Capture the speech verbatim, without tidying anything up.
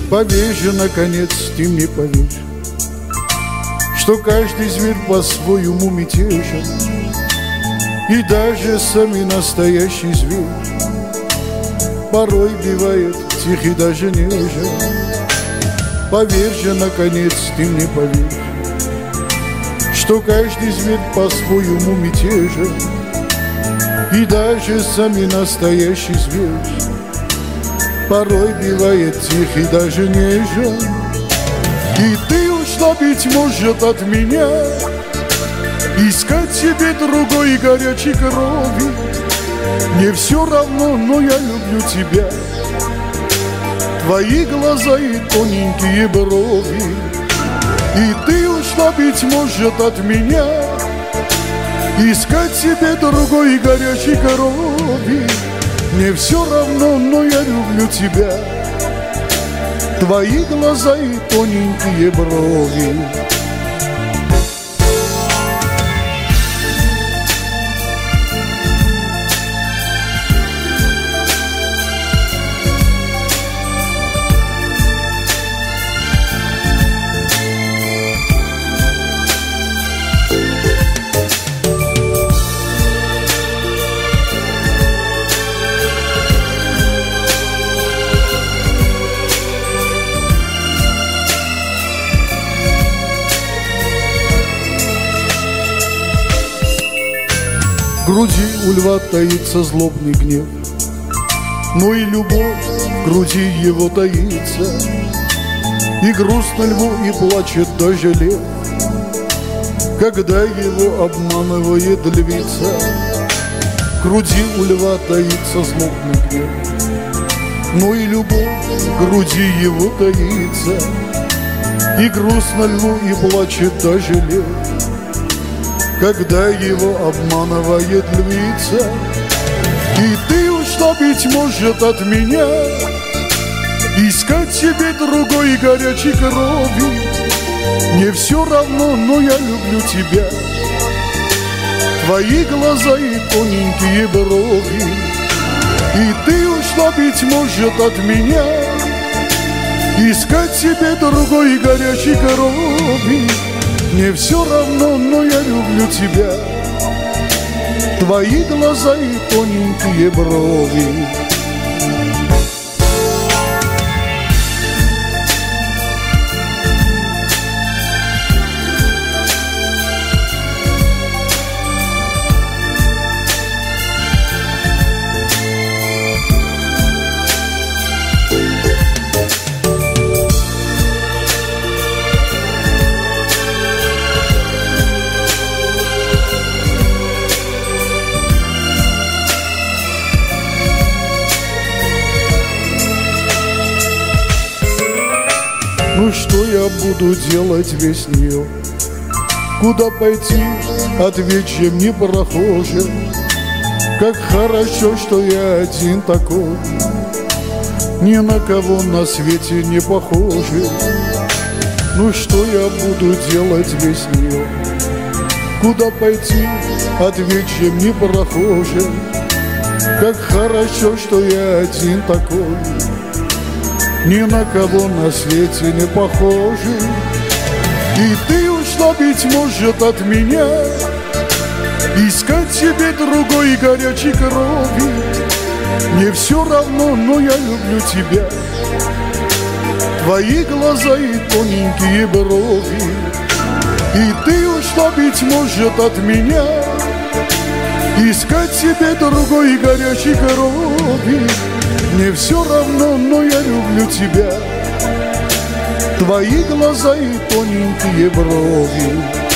Поверь же, наконец, ты мне поверь, что каждый зверь по-своему мятежен, и даже самый настоящий зверь порой бывает тих и даже нежен. Поверь же, наконец, ты мне поверь, что каждый зверь по-своему мятежен, и даже самый настоящий зверь порой бывает тих и даже нежен. И ты ушла, быть может, от меня, искать себе другой горячей крови. Мне все равно, но я люблю тебя, твои глаза и тоненькие брови. И ты ушла, быть может, от меня, искать себе другой горячей крови. Мне все равно, но я люблю тебя, твои глаза и тоненькие брови. В груди у льва таится злобный гнев, но и любовь в груди его таится. И грустно льву, и плачет даже лев, когда его обманывает львица. В груди у льва таится злобный гнев, но и любовь в груди его таится. И грустно льву, и плачет даже лев, когда его обманывает львица. И ты ушла, быть может, от меня, искать себе другой горячей крови. Мне все равно, но я люблю тебя, твои глаза и тоненькие брови. И ты ушла, быть может, от меня, искать себе другой горячей крови. Мне все равно, но я люблю тебя, твои глаза и тоненькие брови. Ну что я буду делать без нее? Куда пойти? Ответь же мне, прохожий. Как хорошо, что я один такой, ни на кого на свете не похожий. Ну что я буду делать без нее? Куда пойти? Ответь же мне, прохожий. Как хорошо, что я один такой, ни на кого на свете не похожий. И ты ушла, быть может, от меня, искать себе другой горячей крови. Мне все равно, но я люблю тебя, твои глаза и тоненькие брови. И ты ушла, быть может, от меня, искать себе другой горячей крови. Мне все равно, но я люблю тебя, твои глаза и тоненькие брови.